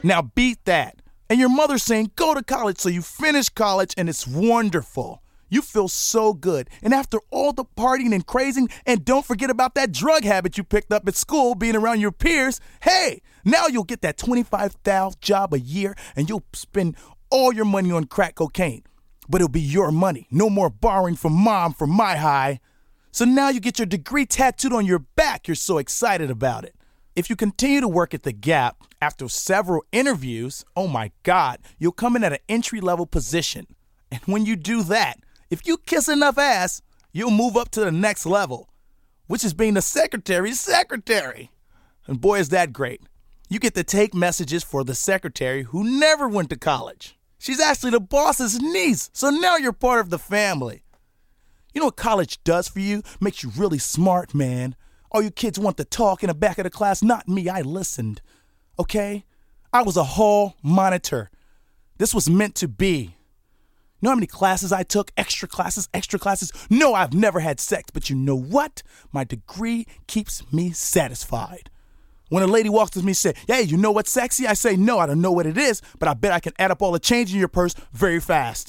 Now beat that. And your mother's saying go to college, so you finish college and it's wonderful. You feel so good. And after all the partying and crazing, and don't forget about that drug habit you picked up at school being around your peers, hey, now you'll get that $25,000 job a year and you'll spend all your money on crack cocaine. But it'll be your money. No more borrowing from mom for my high. So now you get your degree tattooed on your back. You're so excited about it. If you continue to work at the Gap after several interviews, oh my God, you'll come in at an entry-level position. And when you do that, if you kiss enough ass, you'll move up to the next level, which is being the secretary's secretary. And boy, is that great. You get to take messages for the secretary who never went to college. She's actually the boss's niece, so now you're part of the family. You know what college does for you? Makes you really smart, man. All you kids want to talk in the back of the class. Not me, I listened. Okay? I was a hall monitor. This was meant to be. You know how many classes I took? Extra classes? No, I've never had sex, but you know what? My degree keeps me satisfied. When a lady walks with me and says, hey, you know what's sexy? I say, no, I don't know what it is, but I bet I can add up all the change in your purse very fast.